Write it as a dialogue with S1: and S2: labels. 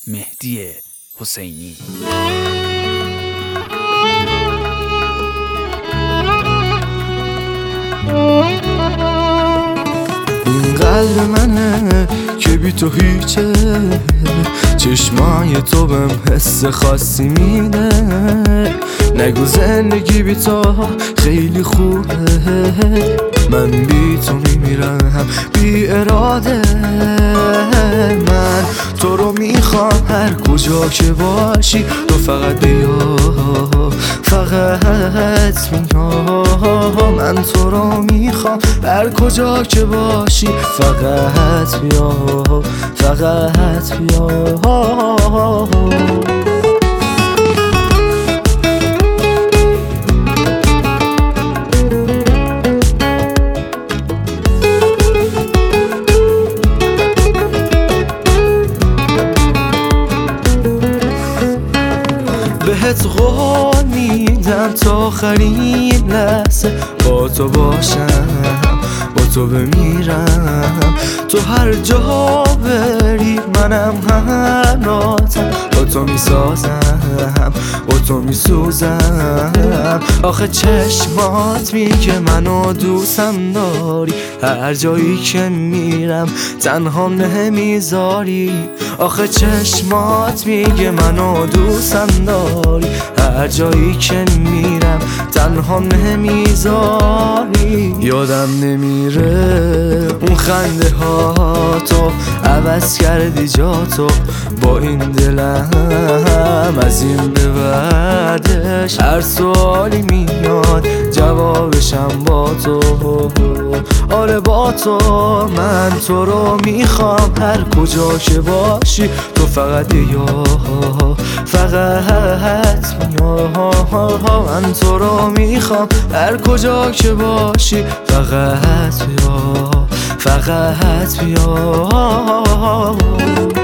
S1: مهدی حسینی.
S2: این قلب منه که بی تو هیچه، چشمای تو بهم حس خاصی میده. نگو زندگی بی تو خیلی خوبه، من بی تو میمیرم بی اراده. من تو رو میخوام هر کجا که باشی، تو فقط بیا، فقط بیا. من تو رو میخوام هر کجا که باشی، فقط بیا، فقط بیا. بهت قول میدم تا آخرین لحظه با تو باشم، با تو بمیرم. تو هر جا بری منم هراتم، با تو میسازم، با تو میسوزم. آخه چشمات میگه منو دوستم داری، هر جایی که میرم تنهام نمیذاری. آخه چشمات میگه منو دوستم داری، هر جایی که میرم تنهام نمیذاری. یادم نمیره اون خنده ها تو، عوض کردی جا تو با این دلم. از این به بعدش هر سوالی میاد جوابشم با تو، آره با تو. من تو رو میخوام هر کجا که باشی، تو فقط بیا، فقط بیا. من تو رو میخوام هر کجا که باشی، فقط بیا، فقط بیا.